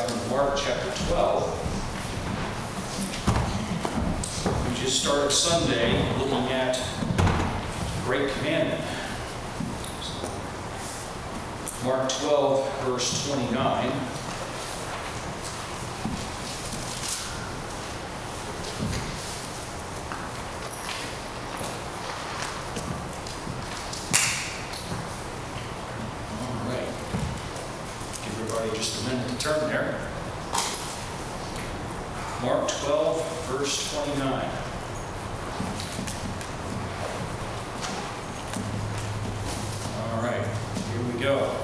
Gospel of Mark, chapter 12. We just started Sunday looking at the Great Commandment. Mark 12, verse 29. Just a minute to turn there. Mark 12, verse 29. All right, here we go.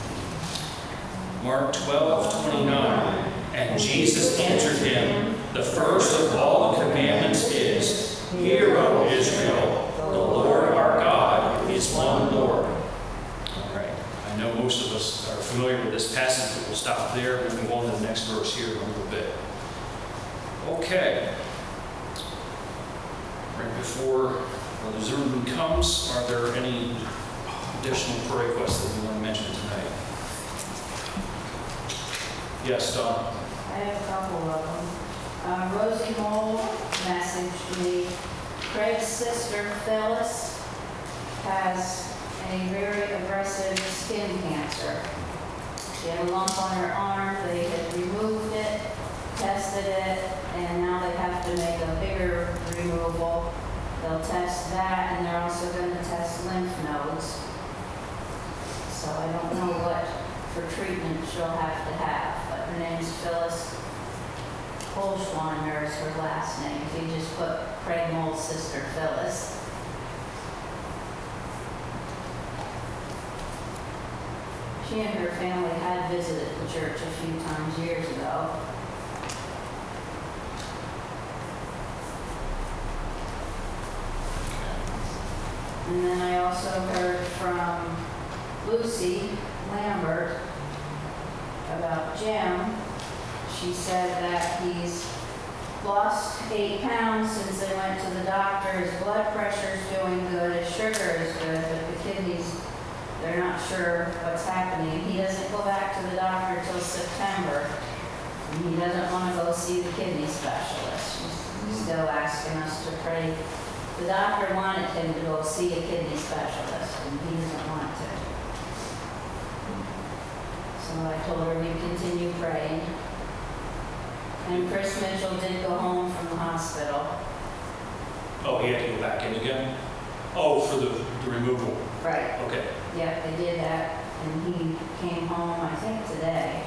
Mark 12, 29. And Jesus answered him, "The first of all the commandments is, Hear, O Israel, the Lord our God is one Lord." I know most of us are familiar with this passage, but we'll stop there and move on to the next verse here in a little bit. Okay. Right before Brother Zimmerman comes, are there any additional prayer requests that you want to mention tonight? Yes, Don? I have a couple of them. Rosie Moll messaged me. Craig's sister, Phyllis, has a very aggressive skin cancer. She had a lump on her arm. They had removed it, tested it, and now they have to make a bigger removal. They'll test that, and they're also going to test lymph nodes. So I don't know what for treatment she'll have to have, but her name's Phyllis Holschwander is her last name. If you just put Craig Moll's sister, Phyllis. She and her family had visited the church a few times years ago. And then I also heard from Lucy Lambert about Jim. She said that he's lost 8 pounds since they went to the doctor. His blood pressure's doing good, his sugar is good, but the kidneys, they're not sure what's happening. He doesn't go back to the doctor till September. And he doesn't want to go see the kidney specialist. He's still asking us to pray. The doctor wanted him to go see a kidney specialist, and he doesn't want to. So I told her we'd continue praying. And Chris Mitchell did go home from the hospital. Oh, he had to go back in again? Oh, for the removal. Right. Okay. Yep, they did that, and he came home, I think, today.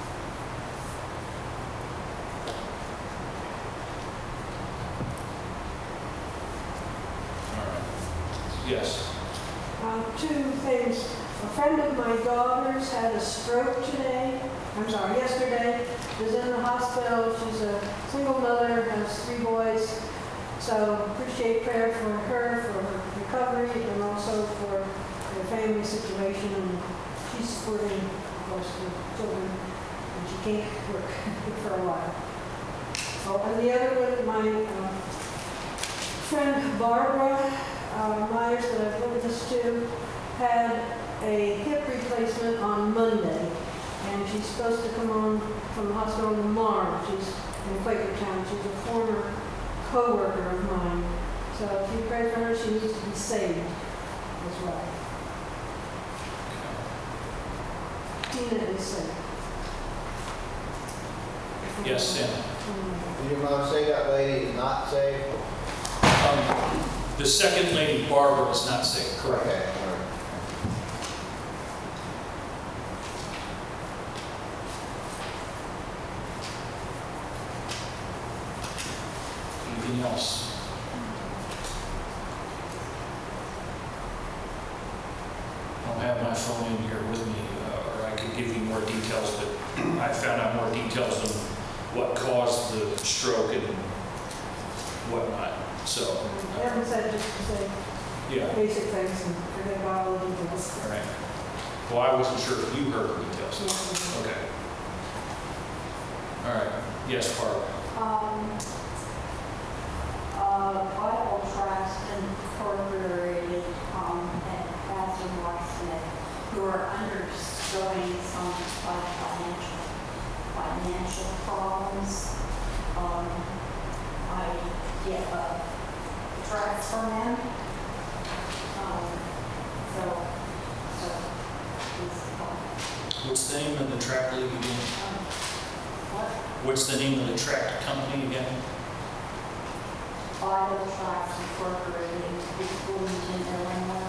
All right. Yes. 2 things. A friend of my daughter's had a stroke yesterday. Was in the hospital. She's a single mother, has 3 boys. So appreciate prayer for her recovery, and also for her family situation. And she's supporting, of course, the children, and she can't work for a while. Oh, and the other one, my friend Barbara Myers, that I've witnessed to, had a hip replacement on Monday, and she's supposed to come on from the hospital tomorrow. She's in Quakertown. She's a former co-worker of mine. So if you pray for her, she needs to be saved as well. Tina is saved. Yes, Sam. You want to say that lady is not saved? The second lady, Barbara, is not saved. Correct. Okay. All right. Anything else? I don't have my phone in here with me, or I could give you more details, but I found out more details on what caused the stroke and whatnot. So, I haven't said just to say yeah. basic things and forget about all the details. All right. Well, I wasn't sure if you heard the details. Yes. Okay. All right. Yes, Barbara. Bible tracts incorporated at Pastor Mike Smith, who are undergoing some financial problems, I get tracts from them. What's the name of the tract league again? What? What's the name of the tract company again? Bible Tracts Incorporated in Bloomington, Illinois.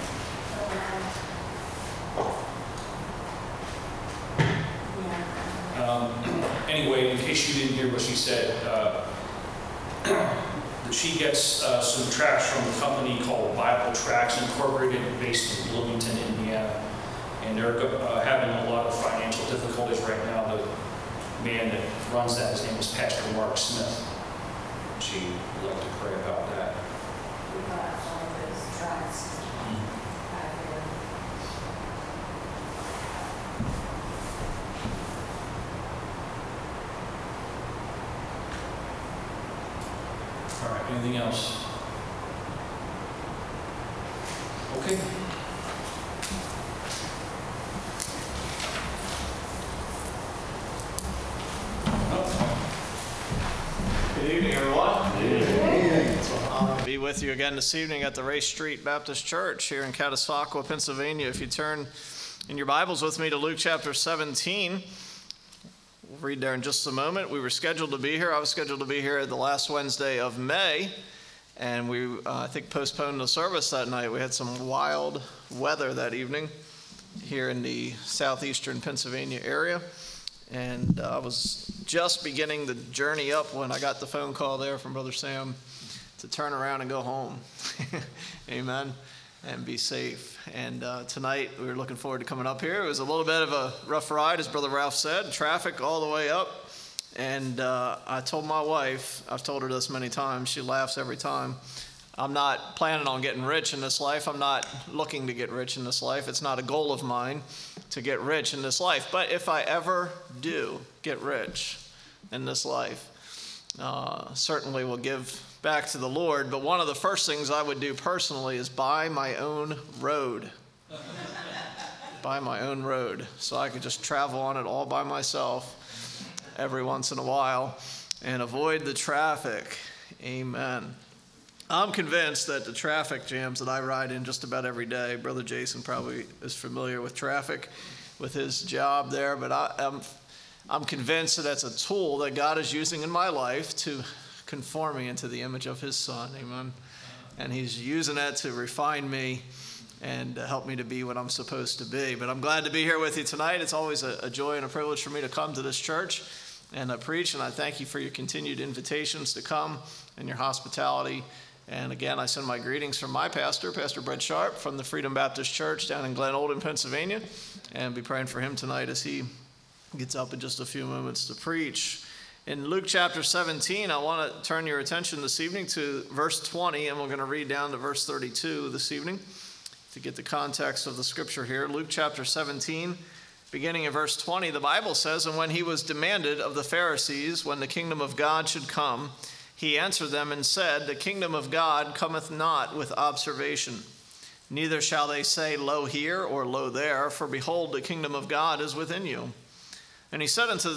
Yeah. Anyway, in case you didn't hear what she said, she gets some tracts from a company called Bible Tracts Incorporated, based in Bloomington, Indiana. And they're having a lot of financial difficulties right now. The man that runs that, his name is Pastor Mark Smith. She would like to pray about that. We got some of those tracts back here. All right, anything else? Okay. Good evening, everyone. Amen. I'll be with you again this evening at the Race Street Baptist Church here in Catasauqua, Pennsylvania. If you turn in your Bibles with me to Luke chapter 17, we'll read there in just a moment. We were scheduled to be here. I was scheduled to be here the last Wednesday of May, and we, I think, postponed the service that night. We had some wild weather that evening here in the southeastern Pennsylvania area. And I was just beginning the journey up when I got the phone call there from Brother Sam to turn around and go home. Amen. And be safe. And tonight we were looking forward to coming up here. It was a little bit of a rough ride, as Brother Ralph said. Traffic all the way up. And I told my wife, I've told her this many times, she laughs every time, I'm not planning on getting rich in this life. I'm not looking to get rich in this life. It's not a goal of mine to get rich in this life. But if I ever do get rich in this life, certainly will give back to the Lord. But one of the first things I would do personally is buy my own road. Buy my own road so I could just travel on it all by myself every once in a while and avoid the traffic. Amen. I'm convinced that the traffic jams that I ride in just about every day, Brother Jason probably is familiar with traffic with his job there, but I'm convinced that that's a tool that God is using in my life to conform me into the image of his Son. Amen. And he's using that to refine me and help me to be what I'm supposed to be. But I'm glad to be here with you tonight. It's always a joy and a privilege for me to come to this church and preach, and I thank you for your continued invitations to come and your hospitality. And again, I send my greetings from my pastor, Pastor Brett Sharp, from the Freedom Baptist Church down in Glen Olden, Pennsylvania, and be praying for him tonight as he gets up in just a few moments to preach. In Luke chapter 17, I want to turn your attention this evening to verse 20, and we're going to read down to verse 32 this evening to get the context of the scripture here. Luke chapter 17, beginning in verse 20, the Bible says, "And when he was demanded of the Pharisees when the kingdom of God should come, he answered them and said, The kingdom of God cometh not with observation. Neither shall they say, Lo here, or Lo there, for behold, the kingdom of God is within you. And he said unto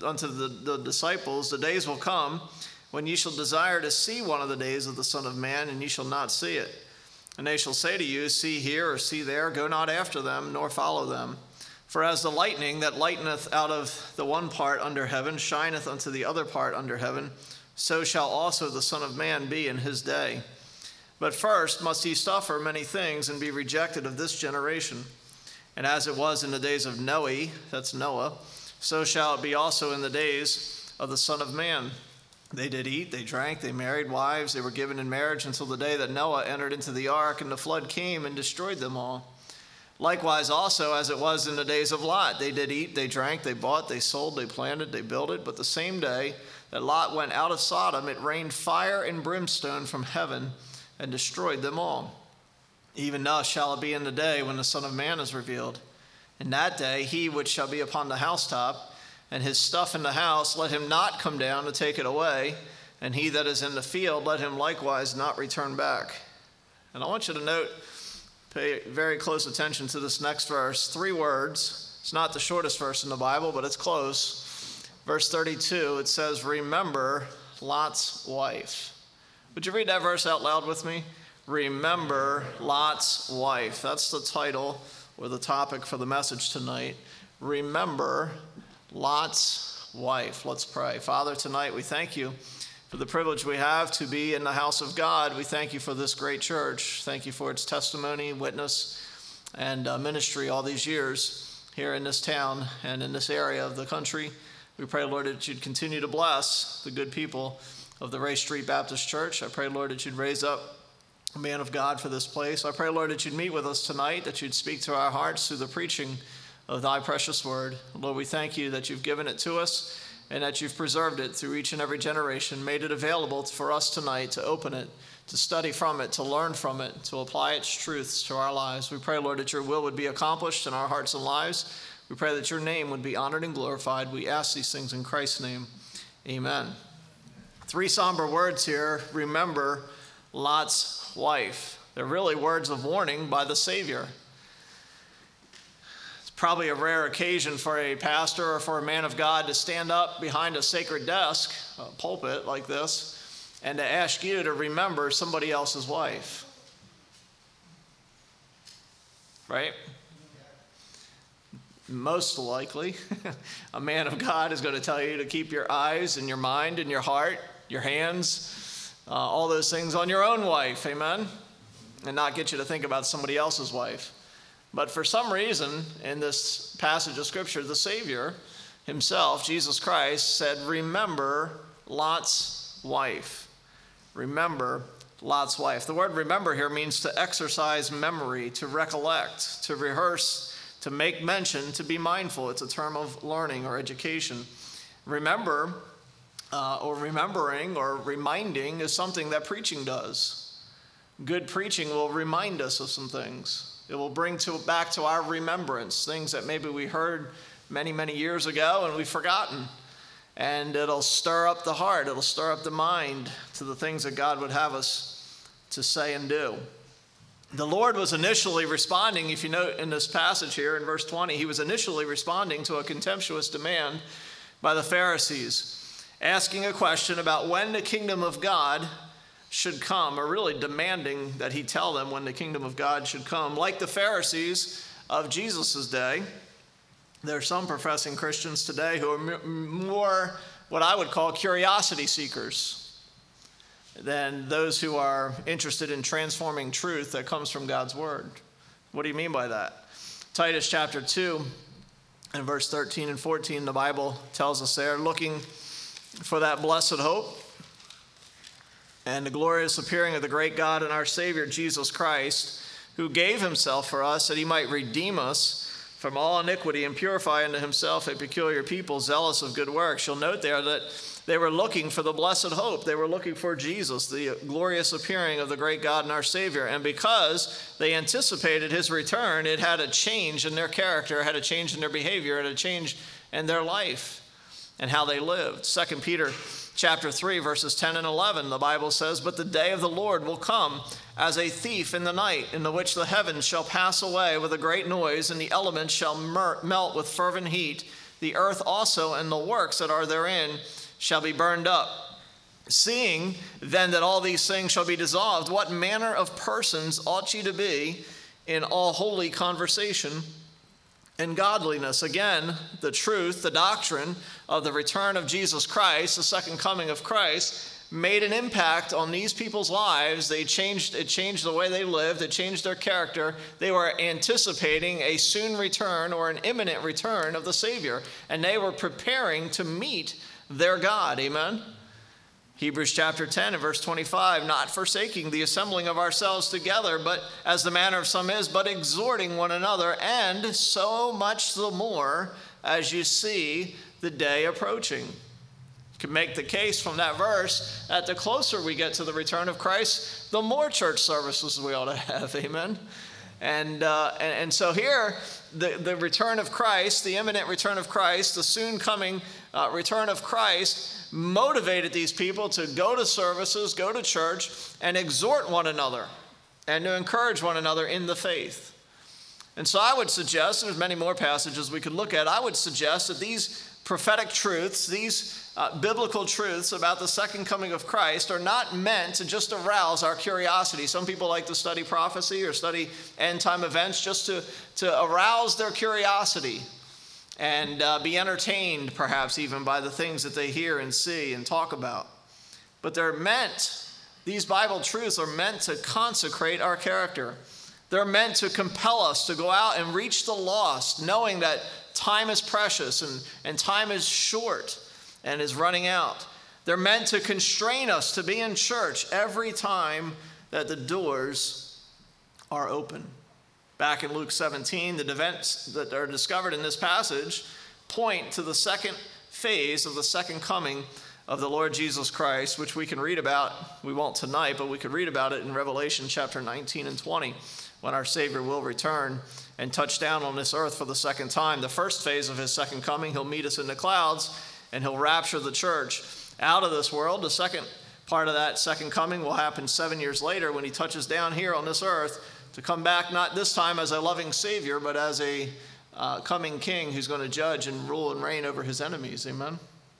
the disciples, The days will come when ye shall desire to see one of the days of the Son of Man, and ye shall not see it. And they shall say to you, See here, or see there, go not after them, nor follow them. For as the lightning that lighteneth out of the one part under heaven shineth unto the other part under heaven, so shall also the Son of Man be in his day. But first must he suffer many things and be rejected of this generation. And as it was in the days of Noe," that's Noah, "so shall it be also in the days of the Son of Man. They did eat, they drank, they married wives, they were given in marriage until the day that Noah entered into the ark, and the flood came and destroyed them all. Likewise also, as it was in the days of Lot, they did eat, they drank, they bought, they sold, they planted, they builded. But the same day that Lot went out of Sodom, it rained fire and brimstone from heaven and destroyed them all. Even thus shall it be in the day when the Son of Man is revealed. In that day he which shall be upon the housetop, and his stuff in the house, let him not come down to take it away, and he that is in the field, let him likewise not return back." And I want you to note, pay very close attention to this next verse. 3 words. It's not the shortest verse in the Bible, but it's close. verse 32, it says, remember Lot's wife. Would you read that verse out loud with me? Remember Lot's wife. That's the title or the topic for the message tonight. Remember Lot's wife. Let's pray. Father, tonight we thank you for the privilege we have to be in the house of God. We thank you for this great church. Thank you for its testimony, witness, and ministry all these years here in this town and in this area of the country. We pray, Lord, that you'd continue to bless the good people of the Ray Street Baptist Church. I pray, Lord, that you'd raise up a man of God for this place. I pray, Lord, that you'd meet with us tonight, that you'd speak to our hearts through the preaching of thy precious word. Lord, we thank you that you've given it to us and that you've preserved it through each and every generation, made it available for us tonight to open it, to study from it, to learn from it, to apply its truths to our lives. We pray, Lord, that your will would be accomplished in our hearts and lives. We pray that your name would be honored and glorified. We ask these things in Christ's name. Amen. 3 somber words here. Remember Lot's wife. They're really words of warning by the Savior. It's probably a rare occasion for a pastor or for a man of God to stand up behind a sacred desk, a pulpit like this, and to ask you to remember somebody else's wife. Right? Most likely, a man of God is going to tell you to keep your eyes and your mind and your heart, your hands, all those things on your own wife, amen? And not get you to think about somebody else's wife. But for some reason, in this passage of Scripture, the Savior himself, Jesus Christ, said, remember Lot's wife. Remember Lot's wife. The word remember here means to exercise memory, to recollect, to rehearse, to make mention, to be mindful. It's a term of learning or education. Remember, or remembering or reminding is something that preaching does. Good preaching will remind us of some things. It will bring back to our remembrance things that maybe we heard many, many years ago and we've forgotten. And it'll stir up the heart. It'll stir up the mind to the things that God would have us to say and do. The Lord was initially responding, if you note in this passage here in verse 20, he was initially responding to a contemptuous demand by the Pharisees, asking a question about when the kingdom of God should come, or really demanding that he tell them when the kingdom of God should come. Like the Pharisees of Jesus' day, there are some professing Christians today who are more what I would call curiosity seekers than those who are interested in transforming truth that comes from God's word. What do you mean by that? Titus chapter 2 and verse 13 and 14, the Bible tells us there, looking for that blessed hope and the glorious appearing of the great God and our Savior, Jesus Christ, who gave himself for us that he might redeem us from all iniquity and purify unto himself a peculiar people, zealous of good works. You'll note there that they were looking for the blessed hope. They were looking for Jesus, the glorious appearing of the great God and our Savior. And because they anticipated his return, it had a change in their character, it had a change in their behavior, it had a change in their life and how they lived. 2 Peter chapter 3, verses 10 and 11, the Bible says, but the day of the Lord will come as a thief in the night, in the which the heavens shall pass away with a great noise, and the elements shall melt with fervent heat. The earth also and the works that are therein shall be burned up. Seeing then that all these things shall be dissolved, what manner of persons ought ye to be in all holy conversation and godliness? Again, the truth, the doctrine of the return of Jesus Christ, the second coming of Christ, made an impact on these people's lives. It changed the way they lived. It changed their character. They were anticipating a soon return or an imminent return of the Savior, and they were preparing to meet their God. Amen? Hebrews chapter 10 and verse 25, not forsaking the assembling of ourselves together, but as the manner of some is, but exhorting one another, and so much the more as you see the day approaching. You can make the case from that verse that the closer we get to the return of Christ, the more church services we ought to have. Amen? And so here, the return of Christ, the imminent return of Christ, the soon coming return of Christ motivated these people to go to services, go to church, and exhort one another and to encourage one another in the faith. And so I would suggest, and there's many more passages we could look at, I would suggest that these prophetic truths, these biblical truths about the second coming of Christ are not meant to just arouse our curiosity. Some people like to study prophecy or study end-time events just to arouse their curiosity and be entertained, perhaps even by the things that they hear and see and talk about. But these Bible truths are meant to consecrate our character. They're meant to compel us to go out and reach the lost, knowing that time is precious and time is short and is running out. They're meant to constrain us to be in church every time that the doors are open. Back in Luke 17, the events that are discovered in this passage point to the second phase of the second coming of the Lord Jesus Christ, which we can read about. We won't tonight, but we could read about it in Revelation chapter 19 and 20, when our Savior will return and touch down on this earth for the second time. The first phase of his second coming, he'll meet us in the clouds, and he'll rapture the church out of this world. The second part of that second coming will happen 7 years later when he touches down here on this earth to come back, not this time as a loving Savior, but as a coming king who's going to judge and rule and reign over his enemies. Amen.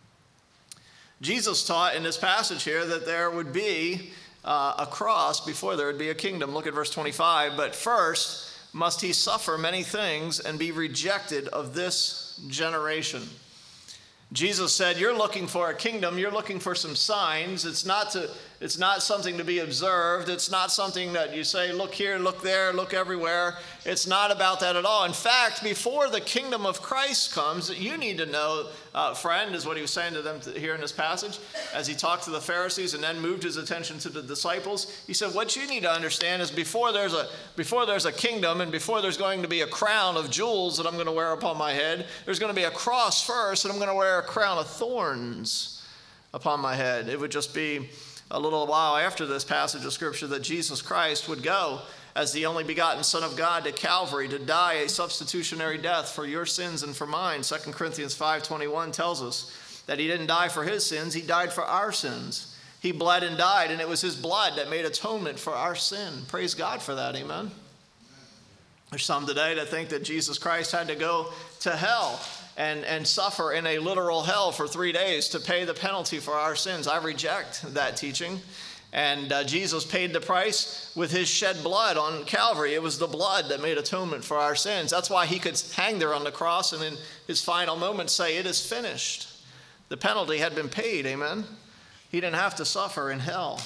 Jesus taught in this passage here that there would be a cross before there would be a kingdom. Look at verse 25. But first must he suffer many things and be rejected of this generation. Jesus said, you're looking for a kingdom, you're looking for some signs. It's not something to be observed. It's not something that you say, look here, look there, look everywhere. It's not about that at all. In fact, before the kingdom of Christ comes, you need to know, friend, is what he was saying to them here in this passage, as he talked to the Pharisees and then moved his attention to the disciples. He said, what you need to understand is before there's a kingdom and before there's going to be a crown of jewels that I'm going to wear upon my head, there's going to be a cross first, and I'm going to wear a crown of thorns upon my head. It would just be a little while after this passage of Scripture that Jesus Christ would go as the only begotten Son of God to Calvary to die a substitutionary death for your sins and for mine. 2 Corinthians 5:21 tells us that he didn't die for his sins, he died for our sins. He bled and died, and it was his blood that made atonement for our sin. Praise God for that, amen? There's some today that think that Jesus Christ had to go to hell and suffer in a literal hell for 3 days to pay the penalty for our sins. I reject that teaching. And Jesus paid the price with his shed blood on Calvary. It was the blood that made atonement for our sins. That's why he could hang there on the cross and in his final moments say, it is finished. The penalty had been paid, amen? He didn't have to suffer in hell.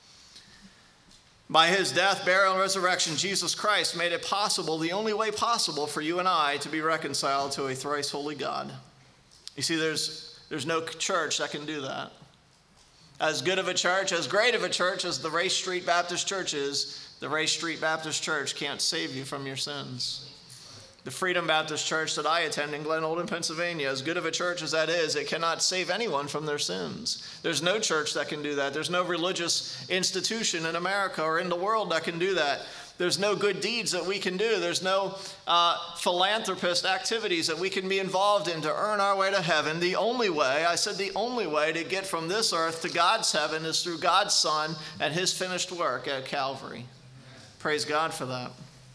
By his death, burial, and resurrection, Jesus Christ made it possible, the only way possible for you and I to be reconciled to a thrice holy God. You see, there's no church that can do that. As good of a church, as great of a church as the Race Street Baptist Church is, the Race Street Baptist Church can't save you from your sins. The Freedom Baptist Church that I attend in Glen Olden, Pennsylvania, as good of a church as that is, it cannot save anyone from their sins. There's no church that can do that. There's no religious institution in America or in the world that can do that. There's no good deeds that we can do. There's no philanthropist activities that we can be involved in to earn our way to heaven. The only way, I said the only way to get from this earth to God's heaven is through God's Son and his finished work at Calvary. Praise God for that.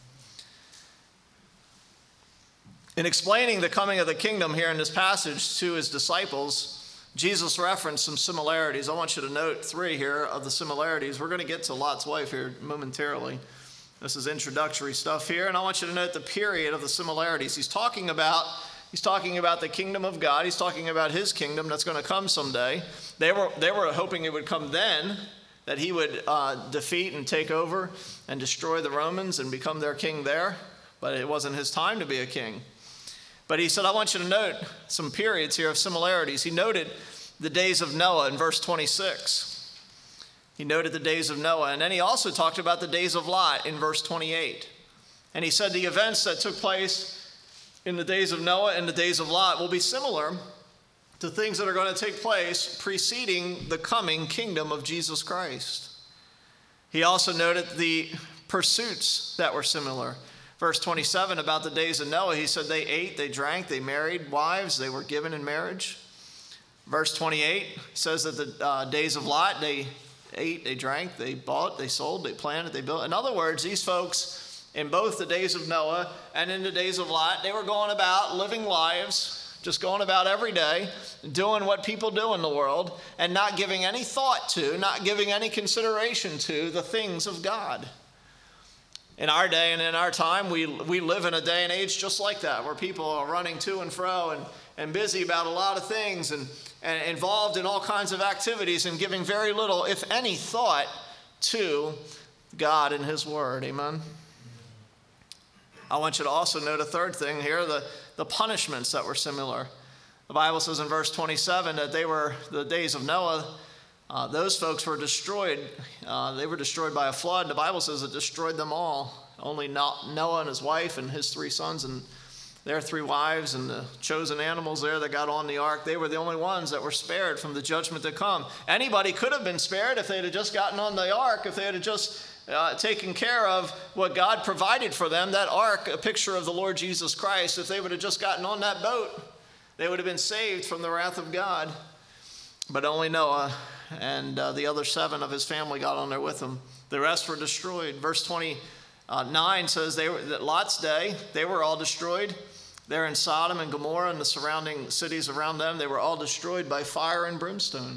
In explaining the coming of the kingdom here in this passage to his disciples, Jesus referenced some similarities. I want you to note 3 here of the similarities. We're going to get to Lot's wife here momentarily. This is introductory stuff here, and I want you to note the period of the similarities. He's talking about the kingdom of God. He's talking about his kingdom that's going to come someday. They were hoping it would come then, that he would defeat and take over and destroy the Romans and become their king there, but it wasn't his time to be a king. But he said, I want you to note some periods here of similarities. He noted the days of Noah in verse 26. He noted the days of Noah. And then he also talked about the days of Lot in verse 28. And he said the events that took place in the days of Noah and the days of Lot will be similar to things that are going to take place preceding the coming kingdom of Jesus Christ. He also noted the pursuits that were similar. Verse 27, about the days of Noah, he said they ate, they drank, they married wives, they were given in marriage. Verse 28 says that the days of Lot, they ate, they drank, they bought, they sold, they planted, they built. In other words, these folks, in both the days of Noah and in the days of Lot, they were going about living lives, just going about every day, doing what people do in the world, and not giving any thought to, not giving any consideration to the things of God. In our day and in our time, we live in a day and age just like that, where people are running to and fro and busy about a lot of things and involved in all kinds of activities and giving very little, if any, thought to God and His Word. Amen? I want you to also note a third thing here, the punishments that were similar. The Bible says in verse 27 that they were the days of Noah. Those folks were destroyed. They were destroyed by a flood. The Bible says it destroyed them all. Only Noah and his wife and his 3 sons and their 3 wives and the chosen animals there that got on the ark, they were the only ones that were spared from the judgment to come. Anybody could have been spared if they had just gotten on the ark, if they had just taken care of what God provided for them, that ark, a picture of the Lord Jesus Christ. If they would have just gotten on that boat, they would have been saved from the wrath of God. But only Noah and the other 7 of his family got on there with him. The rest were destroyed. Verse 29 says that Lot's day, they were all destroyed. They're in Sodom and Gomorrah and the surrounding cities around them. They were all destroyed by fire and brimstone.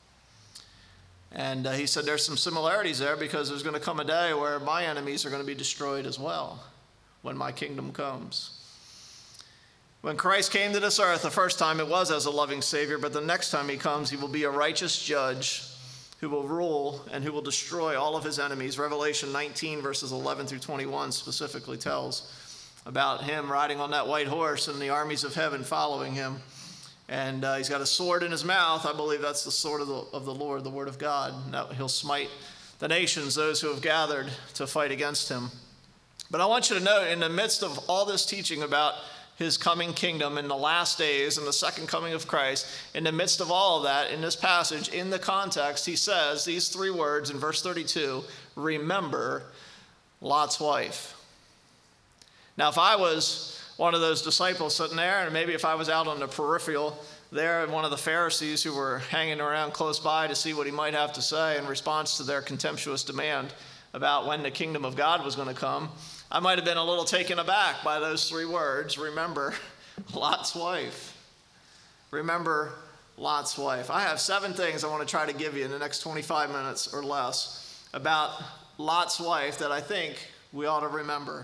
And he said there's some similarities there, because there's going to come a day where my enemies are going to be destroyed as well when my kingdom comes. When Christ came to this earth the first time, it was as a loving Savior, but the next time he comes, he will be a righteous judge who will rule and who will destroy all of his enemies. Revelation 19 verses 11 through 21 specifically tells about him riding on that white horse and the armies of heaven following him. And he's got a sword in his mouth. I believe that's the sword of the Lord, the word of God. Now, he'll smite the nations, those who have gathered to fight against him. But I want you to note, in the midst of all this teaching about his coming kingdom in the last days and the second coming of Christ, in the midst of all of that, in this passage, in the context, he says these 3 words in verse 32, remember Lot's wife. Now, if I was one of those disciples sitting there, and maybe if I was out on the peripheral there, and one of the Pharisees who were hanging around close by to see what he might have to say in response to their contemptuous demand about when the kingdom of God was going to come, I might have been a little taken aback by those 3 words, remember Lot's wife. Remember Lot's wife. I have 7 things I want to try to give you in the next 25 minutes or less about Lot's wife that I think we ought to remember.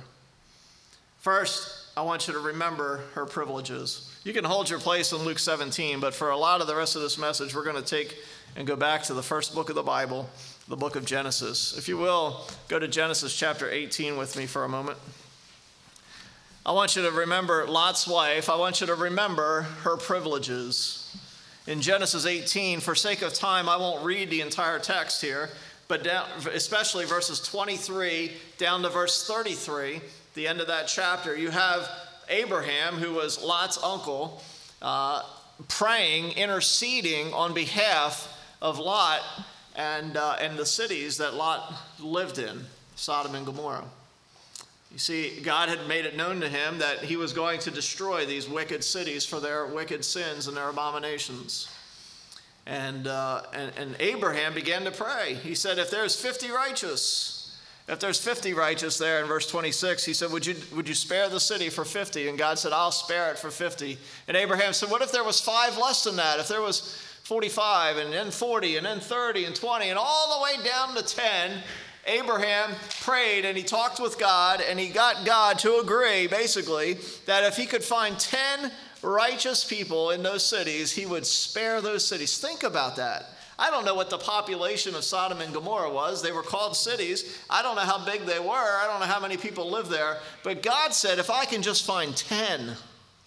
First, I want you to remember her privileges. You can hold your place in Luke 17, but for a lot of the rest of this message, we're going to take and go back to the first book of the Bible, the book of Genesis. If you will, go to Genesis chapter 18 with me for a moment. I want you to remember Lot's wife. I want you to remember her privileges. In Genesis 18, for sake of time, I won't read the entire text here, but especially verses 23 down to verse 33, the end of that chapter, you have Abraham, who was Lot's uncle, praying, interceding on behalf of Lot and the cities that Lot lived in, Sodom and Gomorrah. You see, God had made it known to him that he was going to destroy these wicked cities for their wicked sins and their abominations. And Abraham began to pray. He said, if there's 50 righteous there in verse 26, he said, would you spare the city for 50? And God said, I'll spare it for 50. And Abraham said, what if there was 5 less than that? If there was 45 and then 40 and then 30 and 20 and all the way down to 10, Abraham prayed and he talked with God and he got God to agree, basically, that if he could find 10 righteous people in those cities, he would spare those cities. Think about that. I don't know what the population of Sodom and Gomorrah was. They were called cities. I don't know how big they were. I don't know how many people lived there. But God said, if I can just find 10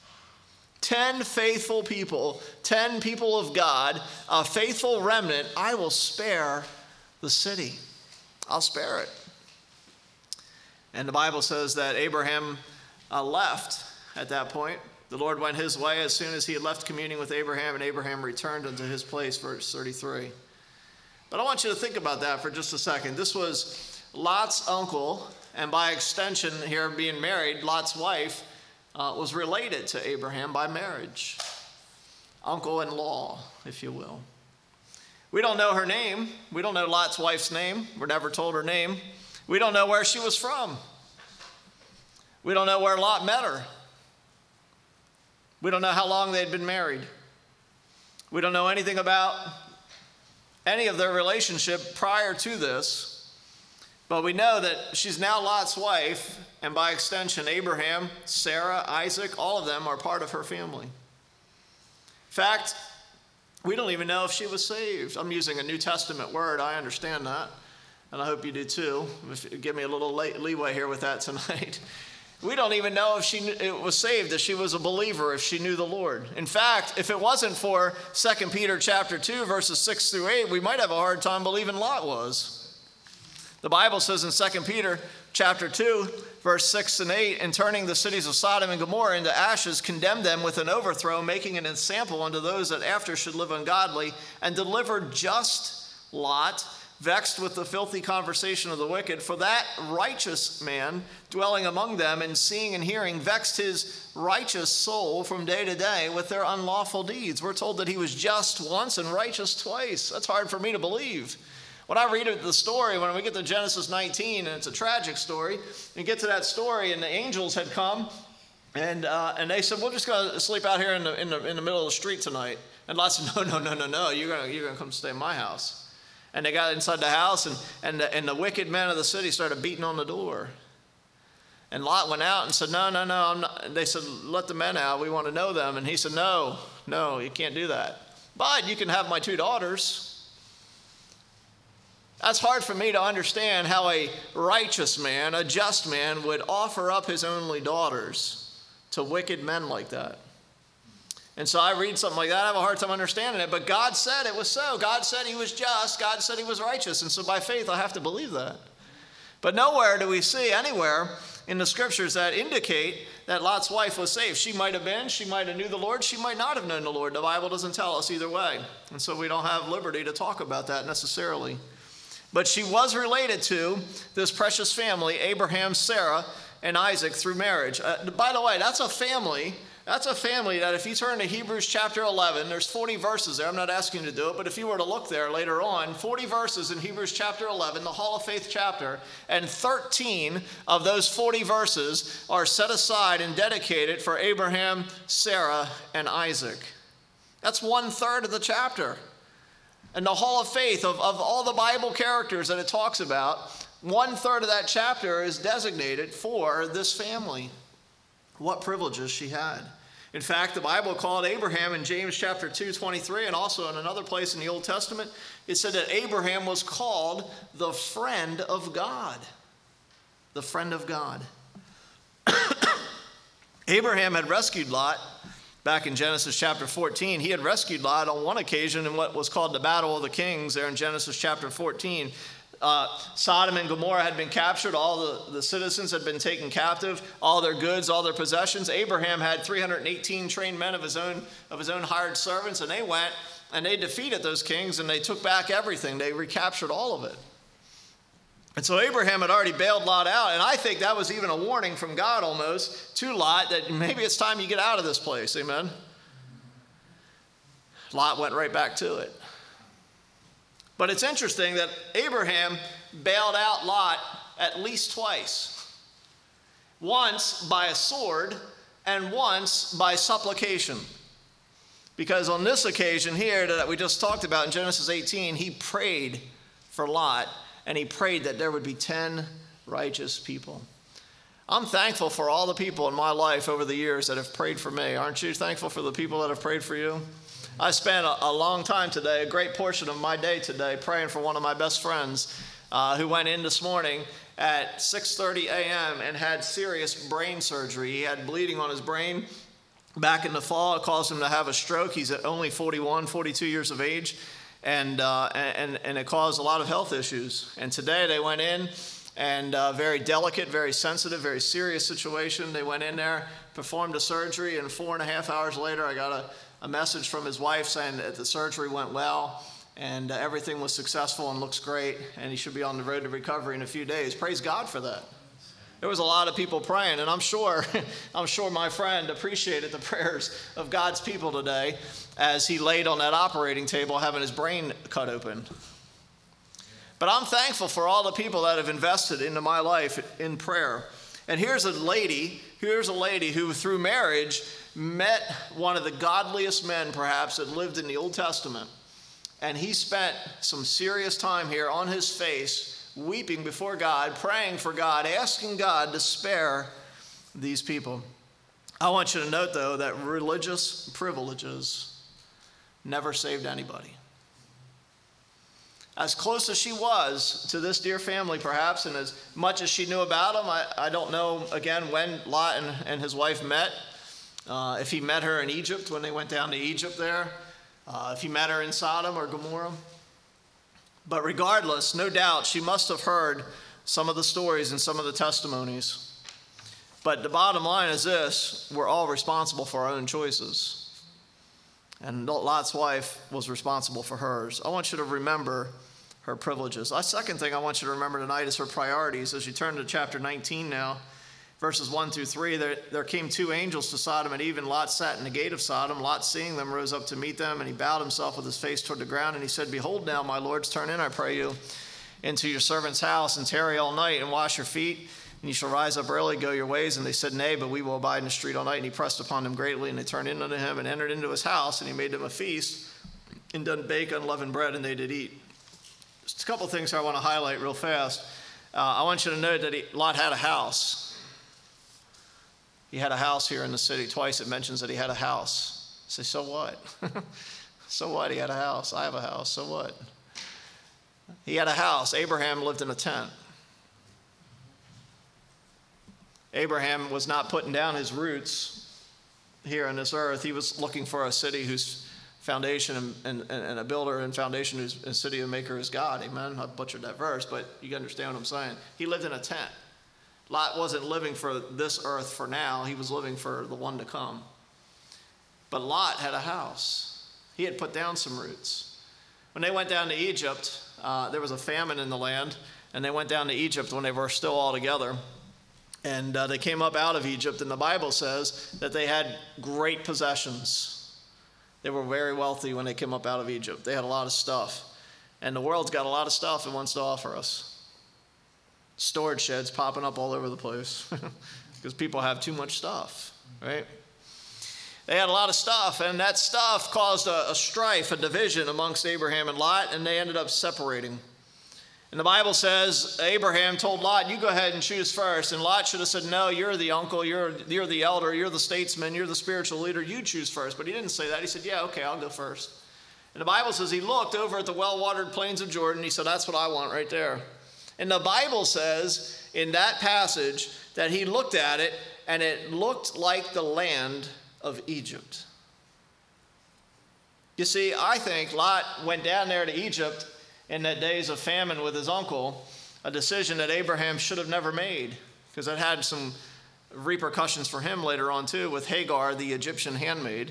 faithful people, 10 people of God, a faithful remnant, I will spare the city. I'll spare it. And the Bible says that Abraham left at that point. The Lord went his way as soon as he had left communing with Abraham, and Abraham returned unto his place, verse 33. But I want you to think about that for just a second. This was Lot's uncle, and by extension here being married, Lot's wife was related to Abraham by marriage. Uncle-in-law, if you will. We don't know her name. We don't know Lot's wife's name. We're never told her name. We don't know where she was from. We don't know where Lot met her. We don't know how long they'd been married. We don't know anything about any of their relationship prior to this. But we know that she's now Lot's wife, and by extension, Abraham, Sarah, Isaac, all of them are part of her family. In fact, we don't even know if she was saved. I'm using a New Testament word. I understand that, and I hope you do too. Give me a little leeway here with that tonight. We don't even know if she was saved, if she was a believer, if she knew the Lord. In fact, if it wasn't for 2 Peter chapter 2, verses 6 through 8, we might have a hard time believing Lot was. The Bible says in 2 Peter chapter 2, verse 6 and 8, "And turning the cities of Sodom and Gomorrah into ashes, condemned them with an overthrow, making an ensample unto those that after should live ungodly, and delivered just Lot, vexed with the filthy conversation of the wicked. For that righteous man dwelling among them and seeing and hearing vexed his righteous soul from day to day with their unlawful deeds." We're told that he was just once and righteous twice. That's hard for me to believe. When I read the story, when we get to Genesis 19, and it's a tragic story, and get to that story, and the angels had come, and they said, "We're just going to sleep out here in the middle of the street tonight." And Lot said, "No, you're going to come stay in my house." And they got inside the house, and the wicked men of the city started beating on the door. And Lot went out and said, "No, I'm not." They said, "Let the men out. We want to know them." And he said, No, you can't do that. But you can have my 2 daughters. That's hard for me to understand how a righteous man, a just man, would offer up his only daughters to wicked men like that. And so I read something like that, I have a hard time understanding it. But God said it was so. God said he was just. God said he was righteous. And so by faith, I have to believe that. But nowhere do we see anywhere in the scriptures that indicate that Lot's wife was saved. She might have been. She might have knew the Lord. She might not have known the Lord. The Bible doesn't tell us either way. And so we don't have liberty to talk about that necessarily. But she was related to this precious family, Abraham, Sarah, and Isaac, through marriage. By the way, that's a family. That's a family that if you turn to Hebrews chapter 11, there's 40 verses there. I'm not asking you to do it, but if you were to look there later on, 40 verses in Hebrews chapter 11, the Hall of Faith chapter, and 13 of those 40 verses are set aside and dedicated for Abraham, Sarah, and Isaac. That's 1/3 of the chapter. And the Hall of Faith, of all the Bible characters that it talks about, 1/3 of that chapter is designated for this family. What privileges she had. In fact, the Bible called Abraham in James chapter 2:23, and also in another place in the Old Testament, it said that Abraham was called the friend of God. The friend of God. Abraham had rescued Lot. Back in Genesis chapter 14, he had rescued Lot on one occasion in what was called the Battle of the Kings there in Genesis chapter 14. Sodom and Gomorrah had been captured. All the citizens had been taken captive, all their goods, all their possessions. Abraham had 318 trained men of his own hired servants, and they went and they defeated those kings, and they took back everything. They recaptured all of it. And so Abraham had already bailed Lot out, and I think that was even a warning from God almost to Lot that maybe it's time you get out of this place, amen? Lot went right back to it. But it's interesting that Abraham bailed out Lot at least twice. Once by a sword and once by supplication. Because on this occasion here that we just talked about in Genesis 18, he prayed for Lot. And he prayed that there would be 10 righteous people. I'm thankful for all the people in my life over the years that have prayed for me. Aren't you thankful for the people that have prayed for you? I spent a long time today, a great portion of my day today, praying for one of my best friends who went in this morning at 6:30 a.m. and had serious brain surgery. He had bleeding on his brain back in the fall. It caused him to have a stroke. He's at only 41, 42 years of age. And it caused a lot of health issues. And today they went in, and very delicate, very sensitive, very serious situation. They went in there, performed a surgery, and 4.5 hours later I got a message from his wife saying that the surgery went well, and everything was successful and looks great, and he should be on the road to recovery in a few days. Praise God for that. There was a lot of people praying, and I'm sure my friend appreciated the prayers of God's people today as he laid on that operating table having his brain cut open. But I'm thankful for all the people that have invested into my life in prayer. And here's a lady who through marriage met one of the godliest men, perhaps, that lived in the Old Testament. And he spent some serious time here on his face, weeping before God, praying for God, asking God to spare these people. I want you to note, though, that religious privileges never saved anybody. As close as she was to this dear family, perhaps, and as much as she knew about them, I don't know, again, when Lot and his wife met. If he met her in Egypt, when they went down to Egypt there. If he met her in Sodom or Gomorrah. But regardless, no doubt, she must have heard some of the stories and some of the testimonies. But the bottom line is this: we're all responsible for our own choices. And Lot's wife was responsible for hers. I want you to remember her privileges. The second thing I want you to remember tonight is her priorities. As you turn to chapter 19 now, verses 1 through 3, there came two angels to Sodom and Eve, and Lot sat in the gate of Sodom. Lot, seeing them, rose up to meet them, and he bowed himself with his face toward the ground, and he said, "Behold now, my lords, turn in, I pray you, into your servant's house, and tarry all night, and wash your feet, and you shall rise up early, go your ways." And they said, "Nay, but we will abide in the street all night." And he pressed upon them greatly, and they turned in unto him, and entered into his house, and he made them a feast, and done bake unleavened bread, and they did eat. Just a couple of things here I want to highlight real fast. I want you to note that Lot had a house. He had a house here in the city. Twice it mentions that he had a house. You say, so what? So what? He had a house. I have a house. So what? He had a house. Abraham lived in a tent. Abraham was not putting down his roots here on this earth. He was looking for a city whose foundation and a builder and foundation whose a city and maker is God. Amen. I butchered that verse, but you understand what I'm saying. He lived in a tent. Lot wasn't living for this earth for now. He was living for the one to come. But Lot had a house. He had put down some roots. When they went down to Egypt, there was a famine in the land, and they went down to Egypt when they were still all together. And they came up out of Egypt, and the Bible says that they had great possessions. They were very wealthy when they came up out of Egypt. They had a lot of stuff. And the world's got a lot of stuff it wants to offer us. Storage sheds popping up all over the place because people have too much stuff, right? They had a lot of stuff, and that stuff caused a strife, a division amongst Abraham and Lot, and they ended up separating. And the Bible says Abraham told Lot, "You go ahead and choose first." And Lot should have said, "No, you're the uncle, you're the elder, you're the statesman, you're the spiritual leader, you choose first." But he didn't say that. He said, "Yeah, okay, I'll go first." And the Bible says he looked over at the well-watered plains of Jordan. He said, "That's what I want right there." And the Bible says in that passage that he looked at it, and it looked like the land of Egypt. You see, I think Lot went down there to Egypt in the days of famine with his uncle, a decision that Abraham should have never made, because it had some repercussions for him later on too, with Hagar, the Egyptian handmaid.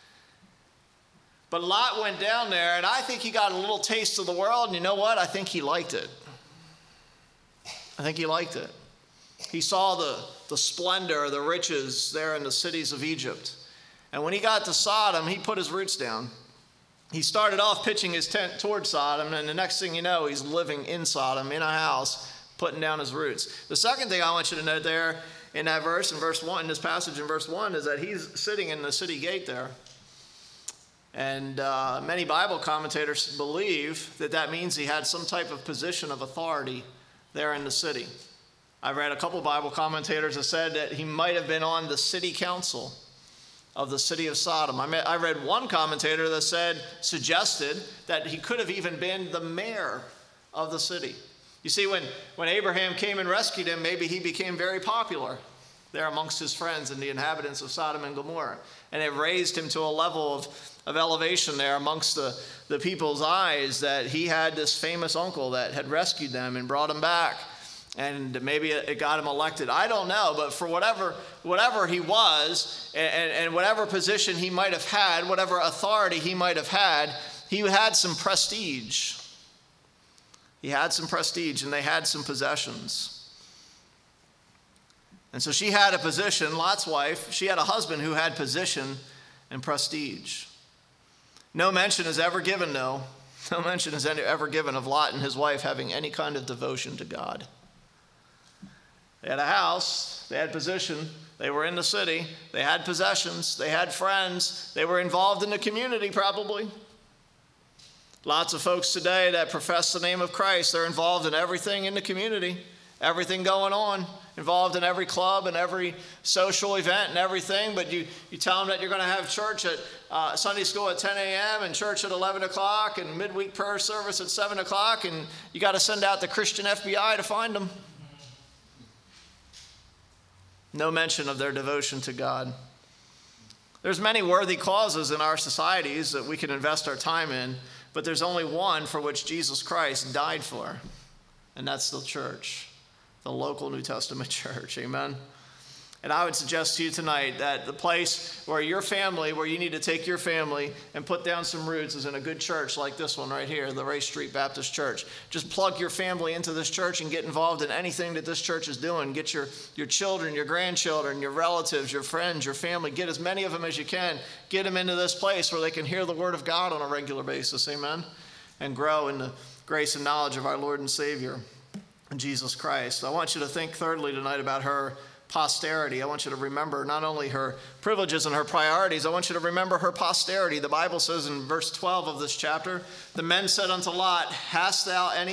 But Lot went down there, and I think he got a little taste of the world, and you know what? I think he liked it. I think he liked it. He saw the splendor, the riches there in the cities of Egypt. And when he got to Sodom, he put his roots down. He started off pitching his tent towards Sodom, and the next thing you know, he's living in Sodom, in a house, putting down his roots. The second thing I want you to note there in that verse, in verse 1, this passage in verse 1, is that he's sitting in the city gate there. And many Bible commentators believe that that means he had some type of position of authority there in the city. I've read a couple Bible commentators that said that he might have been on the city council of the city of Sodom. I read one commentator that suggested that he could have even been the mayor of the city. You see, when Abraham came and rescued him, maybe he became very popular there amongst his friends and the inhabitants of Sodom and Gomorrah. And it raised him to a level of elevation there amongst the people's eyes, that he had this famous uncle that had rescued them and brought them back. And maybe it got him elected. I don't know, but for whatever he was, and whatever position he might have had, whatever authority he might have had, he had some prestige. He had some prestige, and they had some possessions. And so she had a position, Lot's wife, she had a husband who had position and prestige. No mention is ever given, no mention is ever given of Lot and his wife having any kind of devotion to God. They had a house, they had position, they were in the city, they had possessions, they had friends, they were involved in the community probably. Lots of folks today that profess the name of Christ, they're involved in everything in the community, everything going on, involved in every club and every social event and everything, but you tell them that you're going to have church at Sunday school at 10 a.m. and church at 11 o'clock and midweek prayer service at 7 o'clock, and you got to send out the Christian FBI to find them. No mention of their devotion to God. There's many worthy causes in our societies that we can invest our time in, but there's only one for which Jesus Christ died for, and that's the church, the local New Testament church. Amen? And I would suggest to you tonight that the place where your family, where you need to take your family and put down some roots is in a good church like this one right here, the Race Street Baptist Church. Just plug your family into this church and get involved in anything that this church is doing. Get your children, your grandchildren, your relatives, your friends, your family. Get as many of them as you can. Get them into this place where they can hear the Word of God on a regular basis. Amen? And grow in the grace and knowledge of our Lord and Savior, Jesus Christ. I want you to think thirdly tonight about her posterity. I want you to remember not only her privileges and her priorities, I want you to remember her posterity. The Bible says in verse 12 of this chapter, the men said unto Lot, hast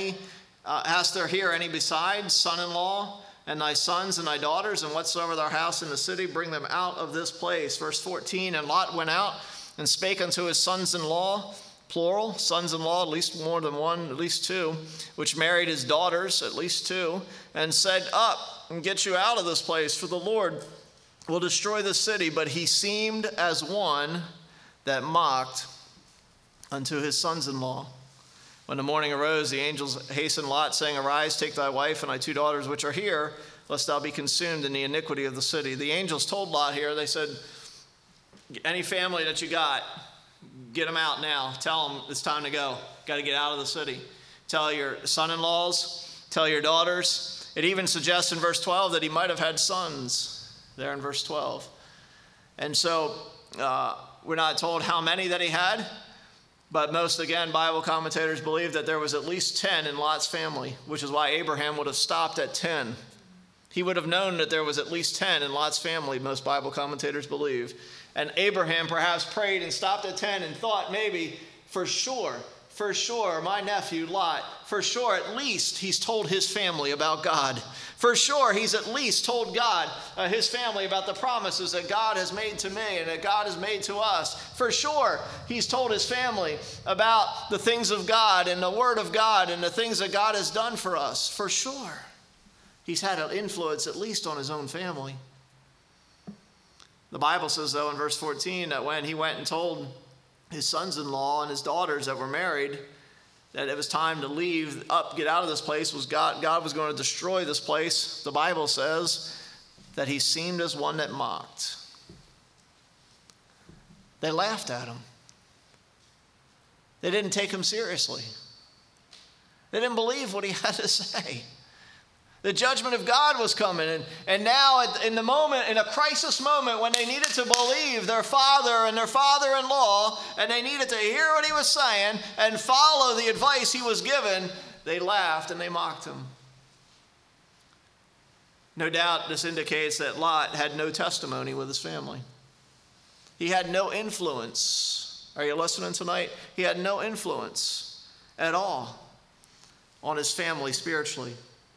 there here any besides son-in-law, and thy sons and thy daughters, and whatsoever thou hast in the city, bring them out of this place. Verse 14, and Lot went out and spake unto his sons-in-law, plural, sons-in-law, at least more than one, at least two, which married his daughters, at least two, and said, up and get you out of this place, for the Lord will destroy the city. But he seemed as one that mocked unto his sons-in-law. When the morning arose, the angels hastened Lot, saying, arise, take thy wife and thy two daughters which are here, lest thou be consumed in the iniquity of the city. The angels told Lot here, they said, any family that you got, get them out now. Tell them it's time to go. Got to get out of the city. Tell your son-in-laws, tell your daughters. It even suggests in verse 12 that he might have had sons there in verse 12. And so we're not told how many that he had, but most, again, Bible commentators believe that there was at least 10 in Lot's family, which is why Abraham would have stopped at 10. He would have known that there was at least 10 in Lot's family, most Bible commentators believe. And Abraham perhaps prayed and stopped at 10 and thought maybe for sure, my nephew Lot, for sure at least he's told his family about God. For sure he's at least told God, his family, about the promises that God has made to me and that God has made to us. For sure he's told his family about the things of God and the Word of God and the things that God has done for us. For sure he's had an influence at least on his own family. The Bible says, though, in verse 14, that when he went and told his sons-in-law and his daughters that were married that it was time to leave, get out of this place, God was going to destroy this place. The Bible says that he seemed as one that mocked. They laughed at him. They didn't take him seriously. They didn't believe what he had to say. The judgment of God was coming, and now in a crisis moment when they needed to believe their father and their father-in-law, and they needed to hear what he was saying and follow the advice he was given, they laughed and they mocked him. No doubt this indicates that Lot had no testimony with his family. He had no influence. Are you listening tonight? He had no influence at all on his family spiritually.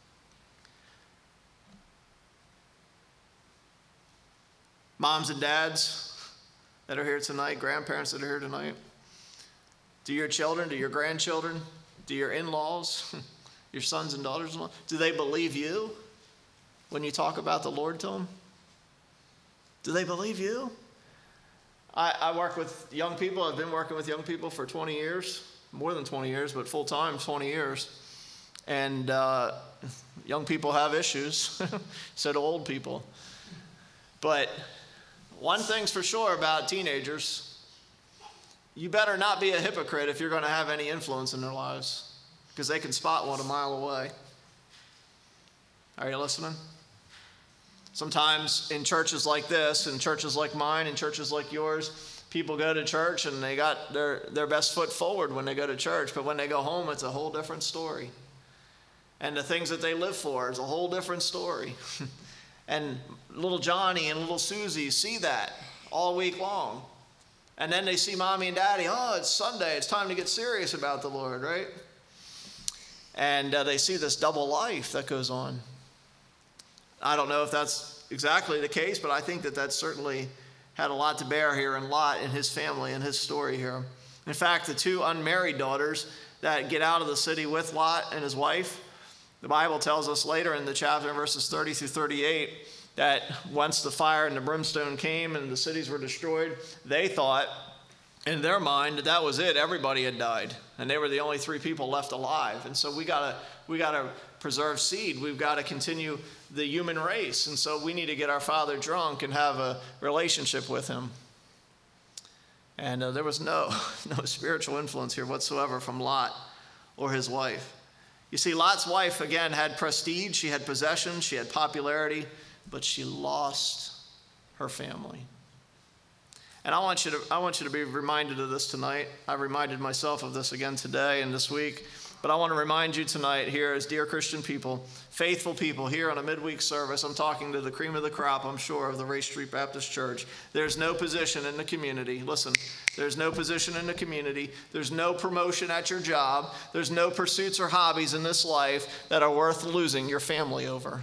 Moms and dads that are here tonight, grandparents that are here tonight, do your children, do your grandchildren, do your in-laws, your sons and daughters-in-law, do they believe you when you talk about the Lord to them? Do they believe you? I work with young people. I've been working with young people for 20 years, more than 20 years, but full-time 20 years. And young people have issues, so do old people. But one thing's for sure about teenagers, you better not be a hypocrite if you're going to have any influence in their lives, because they can spot one a mile away. Are you listening? Sometimes in churches like this, in churches like mine, in churches like yours, people go to church and they got their best foot forward when they go to church, but when they go home, it's a whole different story. and the things that they live for is a whole different story. And little Johnny and little Susie see that all week long. And then they see mommy and daddy, oh, it's Sunday, it's time to get serious about the Lord, right? And they see this double life that goes on. I don't know if that's exactly the case, but I think that that certainly had a lot to bear here in Lot and his family and his story here. In fact, the two unmarried daughters that get out of the city with Lot and his wife, the Bible tells us later in the chapter, verses 30 through 38, that once the fire and the brimstone came and the cities were destroyed, they thought in their mind that that was it. Everybody had died, and they were the only three people left alive. And so we gotta preserve seed. We've got to continue the human race. And so we need to get our father drunk and have a relationship with him. And there was no spiritual influence here whatsoever from Lot or his wife. You see, Lot's wife, again, had prestige. She had possessions. She had popularity. But she lost her family. And I want you to be reminded of this tonight. I reminded myself of this again today and this week. But I want to remind you tonight here as dear Christian people, faithful people here on a midweek service. I'm talking to the cream of the crop, I'm sure, of the Race Street Baptist Church. There's no position in the community. Listen, there's no position in the community. There's no promotion at your job. There's no pursuits or hobbies in this life that are worth losing your family over.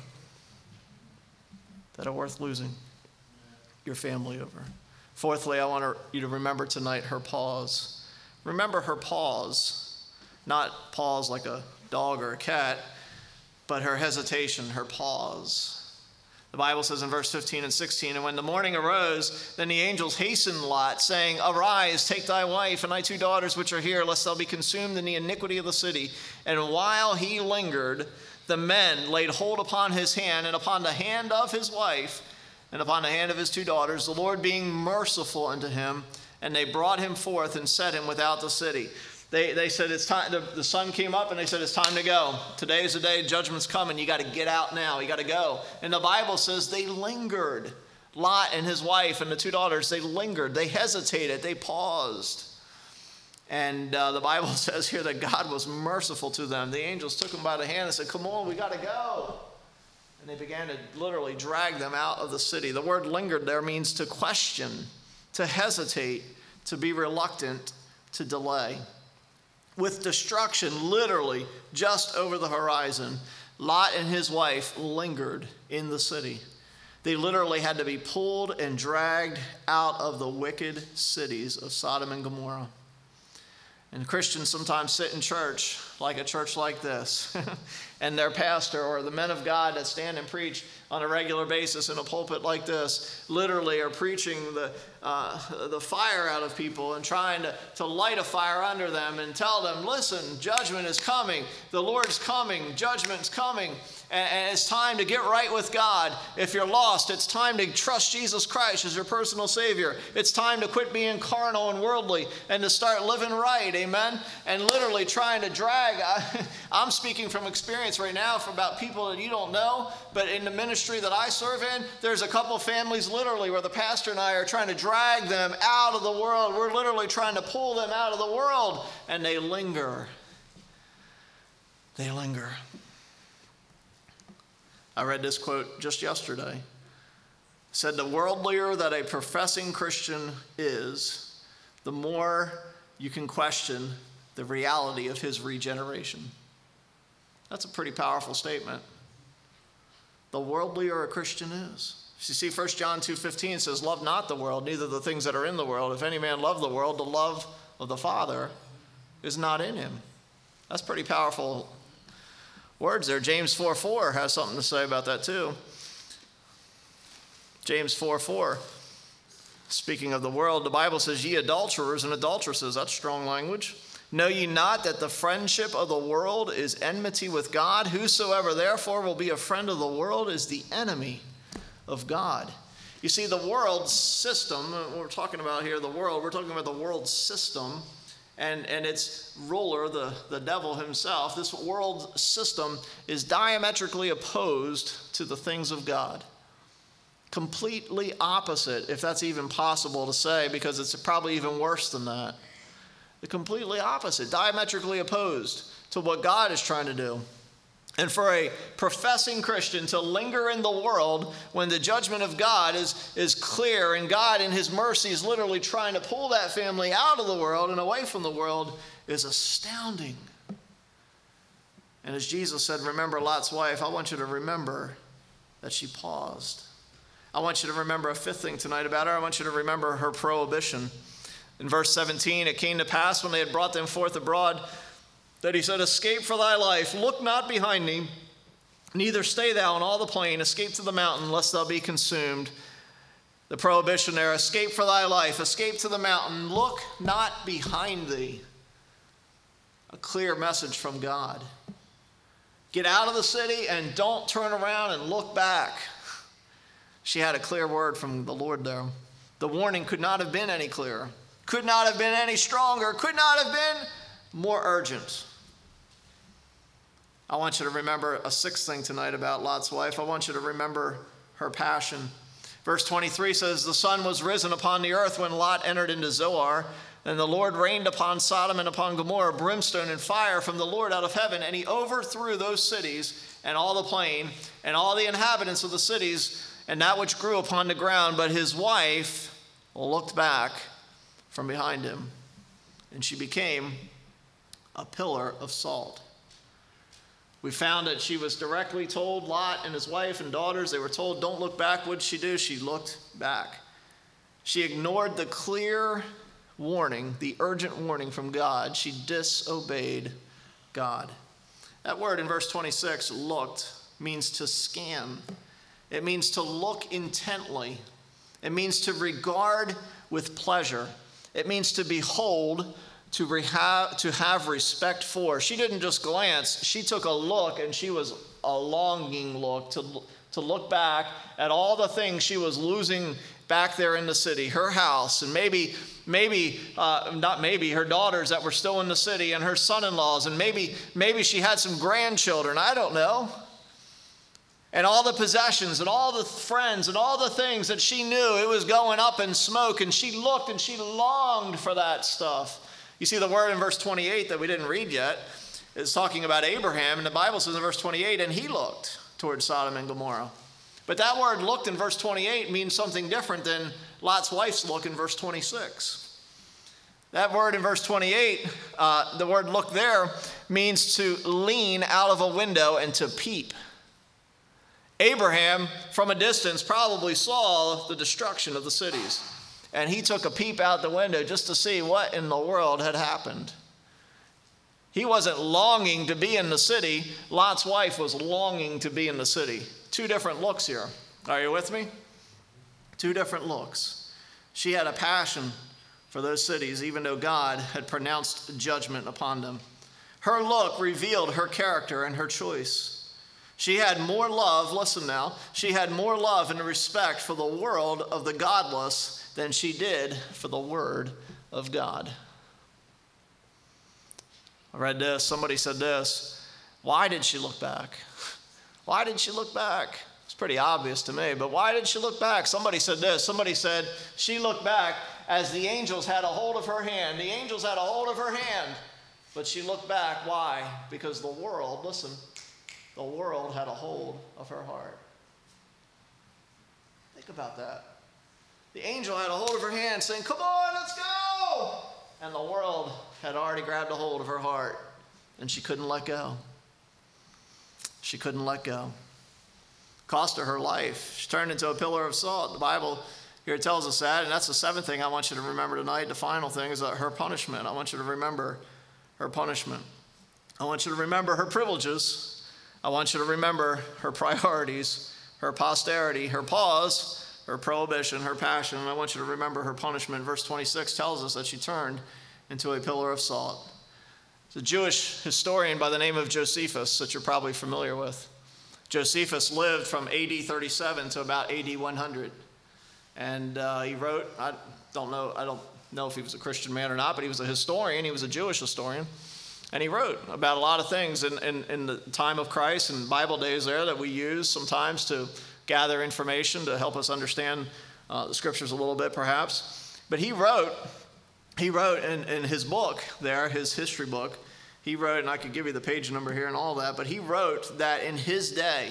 That are worth losing your family over. Fourthly, I want you to remember tonight her pause. Remember her pause. Not pause like a dog or a cat, but her hesitation, her pause. The Bible says in verse 15 and 16, and when the morning arose, then the angels hastened Lot, saying, arise, take thy wife and thy two daughters which are here, lest thou be consumed in the iniquity of the city. And while he lingered, the men laid hold upon his hand and upon the hand of his wife and upon the hand of his two daughters, the Lord being merciful unto him, and they brought him forth and set him without the city. They said it's time. The sun came up and they said it's time to go. Today is the day, judgment's coming. You got to get out now. You got to go. And the Bible says they lingered. Lot and his wife and the two daughters, they lingered. They hesitated. They paused. And the Bible says here that God was merciful to them. The angels took them by the hand and said, come on, we got to go. And they began to literally drag them out of the city. The word lingered there means to question, to hesitate, to be reluctant, to delay. With destruction literally just over the horizon, Lot and his wife lingered in the city. They literally had to be pulled and dragged out of the wicked cities of Sodom and Gomorrah. And Christians sometimes sit in church, like a church like this, and their pastor or the men of God that stand and preach on a regular basis in a pulpit like this literally are preaching the fire out of people and trying to light a fire under them and tell them, listen, judgment is coming, the Lord's coming, judgment's coming, and it's time to get right with God. If you're lost, it's time to trust Jesus Christ as your personal Savior. It's time to quit being carnal and worldly and to start living right, amen? And literally trying to drag, I'm speaking from experience right now about people that you don't know, but in the ministry that I serve in, there's a couple families literally where the pastor and I are trying to drag them out of the world. We're literally trying to pull them out of the world, and they linger. They linger. I read this quote just yesterday. It said, the worldlier that a professing Christian is, the more you can question the reality of his regeneration. That's a pretty powerful statement. The worldlier a Christian is. You see, 1 John 2:15 says, love not the world, neither the things that are in the world. If any man love the world, the love of the Father is not in him. That's pretty powerful words there. James 4:4 has something to say about that too. James 4:4, speaking of the world, the Bible says, ye adulterers and adulteresses, that's strong language. Know ye not that the friendship of the world is enmity with God? Whosoever therefore will be a friend of the world is the enemy of God. You see, the world system, we're talking about here, the world, we're talking about the world system and its ruler, the devil himself. This world system is diametrically opposed to the things of God. Completely opposite, if that's even possible to say, because it's probably even worse than that. The completely opposite, diametrically opposed to what God is trying to do. And for a professing Christian to linger in the world when the judgment of God is clear, and God in his mercy is literally trying to pull that family out of the world and away from the world, is astounding. And as Jesus said, remember Lot's wife, I want you to remember that she paused. I want you to remember a fifth thing tonight about her. I want you to remember her prohibition. In verse 17, it came to pass when they had brought them forth abroad that he said, escape for thy life, look not behind thee, neither stay thou in all the plain, escape to the mountain, lest thou be consumed. The prohibition there, escape for thy life, escape to the mountain, look not behind thee. A clear message from God. Get out of the city and don't turn around and look back. She had a clear word from the Lord there. The warning could not have been any clearer, could not have been any stronger, could not have been more urgent. I want you to remember a sixth thing tonight about Lot's wife. I want you to remember her passion. Verse 23 says, the sun was risen upon the earth when Lot entered into Zoar, and the Lord rained upon Sodom and upon Gomorrah brimstone and fire from the Lord out of heaven, and he overthrew those cities and all the plain and all the inhabitants of the cities and that which grew upon the ground. But his wife looked back from behind him, and she became a pillar of salt. We found that she was directly told, Lot and his wife and daughters, they were told, don't look back. What did she do? She looked back. She ignored the clear warning, the urgent warning from God. She disobeyed God. That word in verse 26, looked, means to scan. It means to look intently. It means to regard with pleasure. It means to behold, to have respect for. She didn't just glance. She took a look, and she was a longing look to look back at all the things she was losing back there in the city, her house, and maybe her daughters that were still in the city, and her son-in-laws, and maybe she had some grandchildren, I don't know. And all the possessions and all the friends and all the things that she knew, it was going up in smoke, and she looked and she longed for that stuff. You see, the word in verse 28 that we didn't read yet is talking about Abraham, and the Bible says in verse 28, and he looked towards Sodom and Gomorrah. But that word looked in verse 28 means something different than Lot's wife's look in verse 26. That word in verse 28, the word look there, means to lean out of a window and to peep. Abraham, from a distance, probably saw the destruction of the cities. And he took a peep out the window just to see what in the world had happened. He wasn't longing to be in the city. Lot's wife was longing to be in the city. Two different looks here. Are you with me? Two different looks. She had a passion for those cities, even though God had pronounced judgment upon them. Her look revealed her character and her choice. She had more love, listen now, she had more love and respect for the world of the godless than she did for the word of God. I read this, somebody said this, why did she look back? Why did she look back? It's pretty obvious to me, but why did she look back? Somebody said this, somebody said she looked back as the angels had a hold of her hand. The angels had a hold of her hand, but she looked back, why? Because the world, listen, the world had a hold of her heart. Think about that. The angel had a hold of her hand saying, come on, let's go. And the world had already grabbed a hold of her heart, and she couldn't let go. She couldn't let go. Cost her life. She turned into a pillar of salt. The Bible here tells us that, and that's the seventh thing I want you to remember tonight. The final thing is her punishment. I want you to remember her punishment. I want you to remember her privileges. I want you to remember her priorities, her posterity, her pause, her prohibition, her passion, and I want you to remember her punishment. Verse 26 tells us that she turned into a pillar of salt. It's a Jewish historian by the name of Josephus that you're probably familiar with. Josephus lived from AD 37 to about AD 100. And he wrote, I don't know if he was a Christian man or not, but he was a historian. He was a Jewish historian. And he wrote about a lot of things in the time of Christ and Bible days there that we use sometimes to gather information to help us understand the scriptures a little bit perhaps. But he wrote in his book there, his history book, he wrote, and I could give you the page number here and all that, but he wrote that in his day,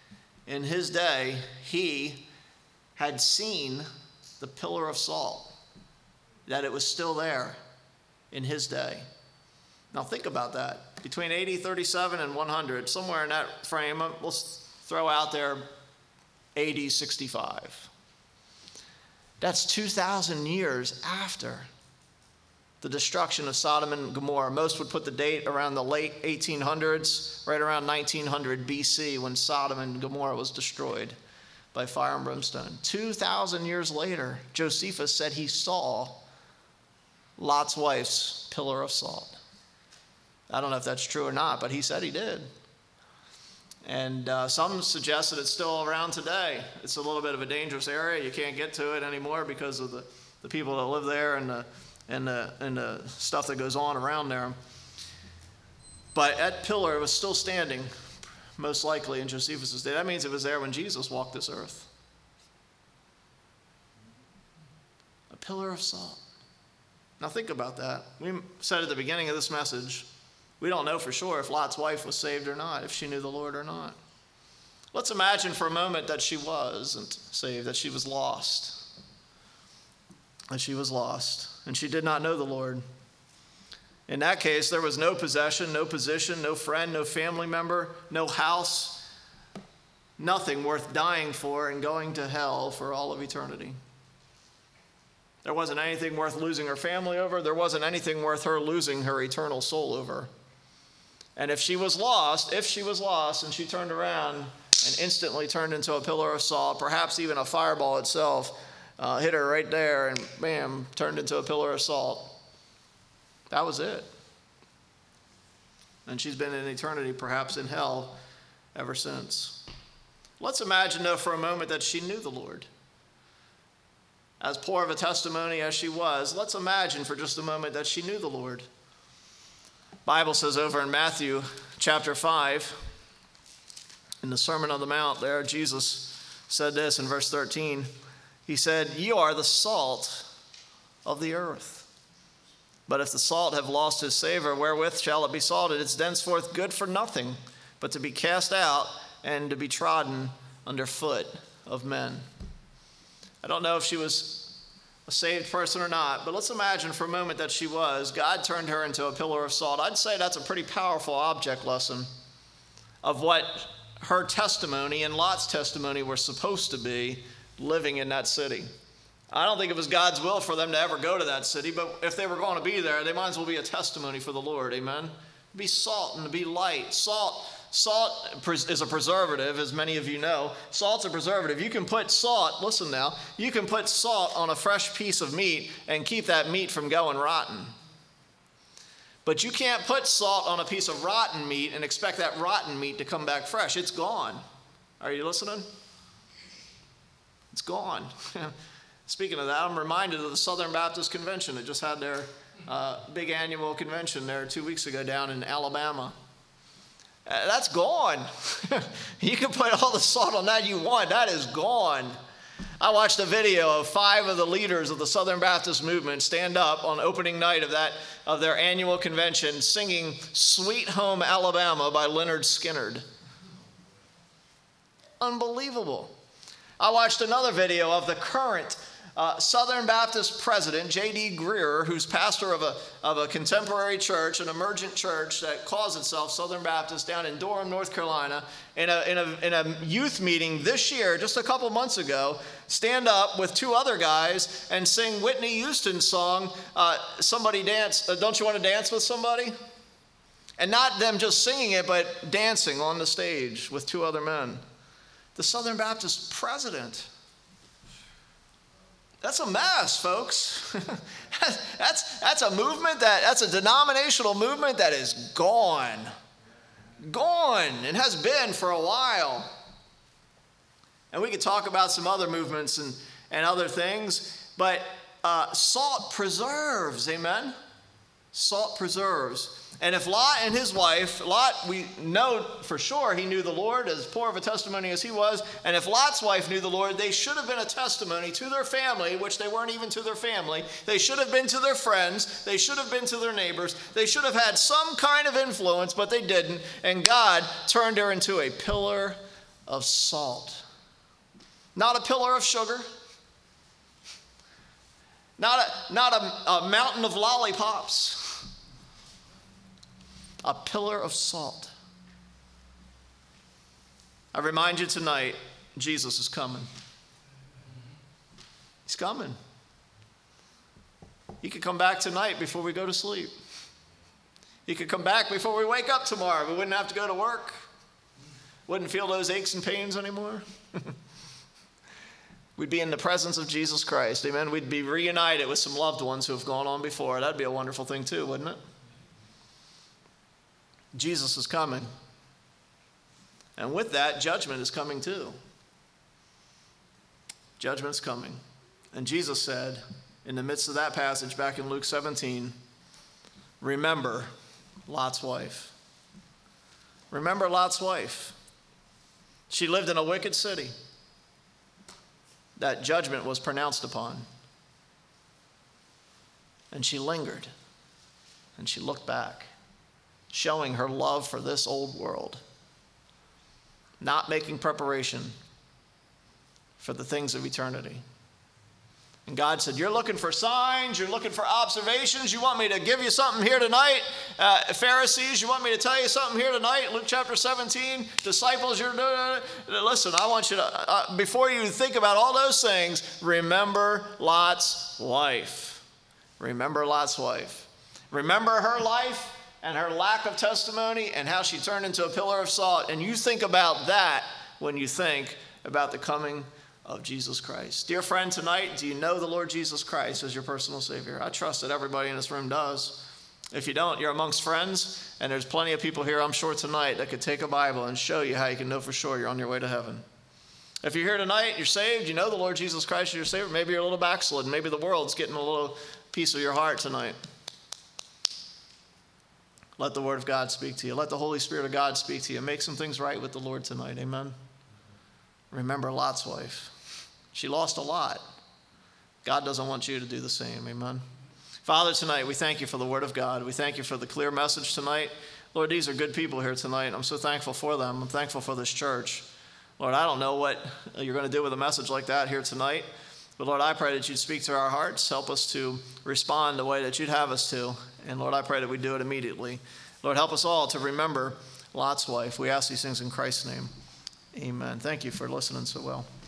he had seen the pillar of salt, that it was still there in his day. Now think about that. Between AD 37 and 100, somewhere in that frame, we'll throw out there AD 65. That's 2,000 years after the destruction of Sodom and Gomorrah. Most would put the date around the late 1800s, right around 1900 BC, when Sodom and Gomorrah was destroyed by fire and brimstone. 2,000 years later, Josephus said he saw Lot's wife's pillar of salt. I don't know if that's true or not, but he said he did. And some suggest that it's still around today. It's a little bit of a dangerous area. You can't get to it anymore because of the people that live there and the stuff that goes on around there. But that pillar was still standing, most likely in Josephus' day. That means it was there when Jesus walked this earth. A pillar of salt. Now think about that. We said at the beginning of this message, we don't know for sure if Lot's wife was saved or not, if she knew the Lord or not. Let's imagine for a moment that she wasn't saved, that she was lost. That she was lost, and she did not know the Lord. In that case, there was no possession, no position, no friend, no family member, no house, nothing worth dying for and going to hell for all of eternity. There wasn't anything worth losing her family over. There wasn't anything worth her losing her eternal soul over. And if she was lost, and she turned around and instantly turned into a pillar of salt, perhaps even a fireball itself, hit her right there and bam, turned into a pillar of salt. That was it. And she's been in eternity, perhaps in hell, ever since. Let's imagine, though, for a moment that she knew the Lord. As poor of a testimony as she was, let's imagine for just a moment that she knew the Lord. The Bible says over in Matthew chapter 5, in the Sermon on the Mount there, Jesus said this in verse 13. He said, "You are the salt of the earth. But if the salt have lost his savor, wherewith shall it be salted? It's thenceforth good for nothing, but to be cast out and to be trodden under foot of men." I don't know if she was a saved person or not, but let's imagine for a moment that she was. God turned her into a pillar of salt. I'd say that's a pretty powerful object lesson of what her testimony and Lot's testimony were supposed to be living in that city. I don't think it was God's will for them to ever go to that city, but if they were going to be there, they might as well be a testimony for the Lord, amen? Be salt and be light. Salt is a preservative, as many of you know. Salt's a preservative. You can put salt, listen now, you can put salt on a fresh piece of meat and keep that meat from going rotten. But you can't put salt on a piece of rotten meat and expect that rotten meat to come back fresh. It's gone. Are you listening? It's gone. Speaking of that, I'm reminded of the Southern Baptist Convention that just had their big annual convention there 2 weeks ago down in Alabama. That's gone. You can put all the salt on that you want. That is gone. I watched a video of 5 of the leaders of the Southern Baptist movement stand up on opening night of their annual convention singing "Sweet Home Alabama" by Lynyrd Skynyrd. Unbelievable. I watched another video of the current Southern Baptist president, J.D. Greear, who's pastor of a contemporary church, an emergent church that calls itself Southern Baptist down in Durham, North Carolina, in a youth meeting this year, just a couple months ago, stand up with 2 other guys and sing Whitney Houston's song, Somebody Dance, Don't You Want to Dance with Somebody? And not them just singing it, but dancing on the stage with 2 other men. The Southern Baptist president. That's a mess, folks. that's a movement that's a denominational movement that is gone. Gone, and has been for a while. And we could talk about some other movements and other things, but salt preserves, amen? Salt preserves. And if Lot and his wife, Lot, we know for sure he knew the Lord, as poor of a testimony as he was, and if Lot's wife knew the Lord, they should have been a testimony to their family, which they weren't even to their family. They should have been to their friends. They should have been to their neighbors. They should have had some kind of influence, but they didn't. And God turned her into a pillar of salt. Not a pillar of sugar. Not a mountain of lollipops. A pillar of salt. I remind you tonight, Jesus is coming. He's coming. He could come back tonight before we go to sleep. He could come back before we wake up tomorrow. We wouldn't have to go to work. Wouldn't feel those aches and pains anymore. We'd be in the presence of Jesus Christ. Amen. We'd be reunited with some loved ones who have gone on before. That'd be a wonderful thing too, wouldn't it? Jesus is coming. And with that, judgment is coming too. Judgment's coming. And Jesus said, in the midst of that passage back in Luke 17, remember Lot's wife. Remember Lot's wife. She lived in a wicked city that judgment was pronounced upon. And she lingered. And she looked back, showing her love for this old world, not making preparation for the things of eternity. And God said, you're looking for signs, you're looking for observations, you want me to give you something here tonight? Pharisees, you want me to tell you something here tonight? Luke chapter 17, disciples, listen, I want you to, before you think about all those things, remember Lot's wife. Remember Lot's wife. Remember her life and her lack of testimony and how she turned into a pillar of salt. And you think about that when you think about the coming of Jesus Christ. Dear friend, tonight, do you know the Lord Jesus Christ as your personal Savior? I trust that everybody in this room does. If you don't, you're amongst friends, and there's plenty of people here, I'm sure, tonight that could take a Bible and show you how you can know for sure you're on your way to heaven. If you're here tonight, you're saved, you know the Lord Jesus Christ as your Savior, maybe you're a little backslidden, maybe the world's getting a little piece of your heart tonight. Let the Word of God speak to you. Let the Holy Spirit of God speak to you. Make some things right with the Lord tonight. Amen. Remember Lot's wife. She lost a lot. God doesn't want you to do the same. Amen. Father, tonight we thank you for the Word of God. We thank you for the clear message tonight. Lord, these are good people here tonight. I'm so thankful for them. I'm thankful for this church. Lord, I don't know what you're going to do with a message like that here tonight. But Lord, I pray that you'd speak to our hearts. Help us to respond the way that you'd have us to. And Lord, I pray that we do it immediately. Lord, help us all to remember Lot's wife. We ask these things in Christ's name. Amen. Thank you for listening so well.